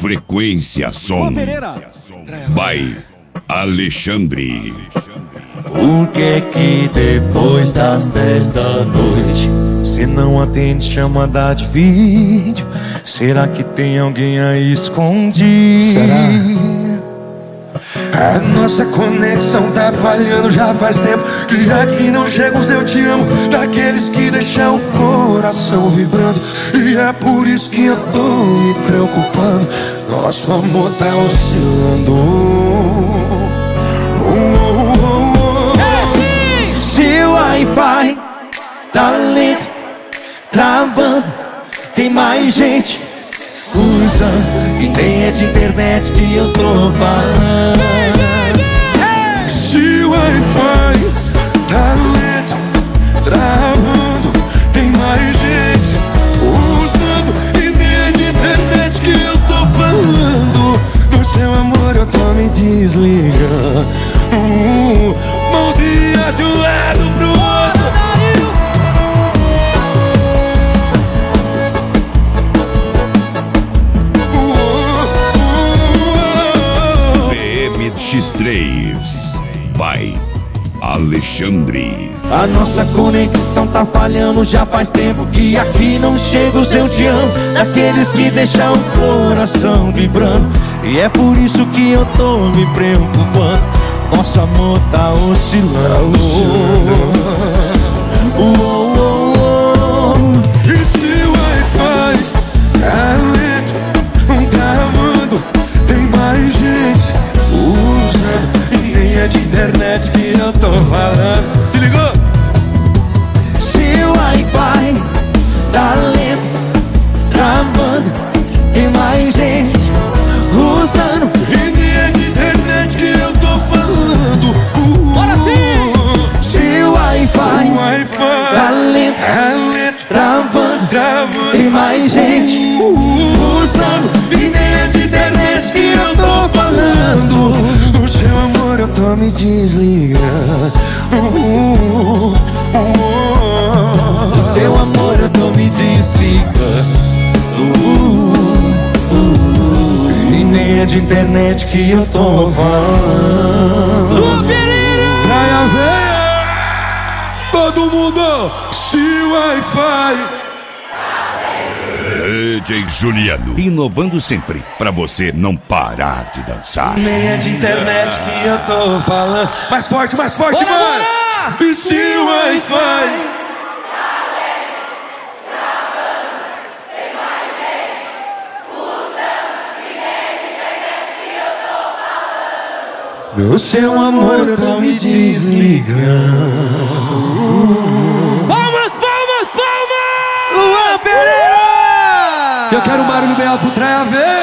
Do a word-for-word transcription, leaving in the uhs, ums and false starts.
Frequência Som by Alexandre. Por que que depois das dez da noite cê não atende chamada de vídeo? Será que tem alguém aí escondido? Será? A nossa conexão tá falhando já faz tempo, que aqui não chega os eu te amo, daqueles que deixam o coração vibrando. E é por isso que eu tô me preocupando, nosso amor tá oscilando. Oh, oh, oh, oh. Seu Wi-Fi tá lento, travando, tem mais gente usando, e nem é de internet que eu tô falando. Se o Wi-Fi tá lento, travando, tem mais gente usando, e nem é de internet que eu tô falando. Do seu amor eu tô me desligando, uh, mãozinha de um lado pro outro. X três by Alexandre. A nossa conexão tá falhando já faz tempo, que aqui não chega o seu te amo, daqueles que deixam o coração vibrando. E é por isso que eu tô me preocupando, nosso amor tá oscilando. Oh, oh, oh. E se o Wi-Fi tá lento, travando, tem mais gente usando, e nem é de internet que eu tô falando. Se ligou? Se o Wi-Fi tá lento, travando, tem mais gente usando, e nem é de internet que eu tô falando. uh, Bora sim! Se o Wi-Fi, o Wi-Fi tá lento, tá lento, travando, travando, tem mais gente usando, e nem é de internet que eu tô falando. Do seu amor eu tô me desligando, uh, uh, uh, do seu amor eu tô me desligando, uh, uh, e nem é de internet que eu tô falando. Traia a veia, todo mundo, se o Wi-Fi. D J Juliano, inovando sempre, pra você não parar de dançar. Nem é de internet que eu tô falando. Mais forte, mais forte, bora, mano! Bora! E se o Wi-Fi do seu amor eu tô me desligando. Palmas, palmas, palmas! Luan Pereira! Eu quero um barulho bem alto pro Traia Veia.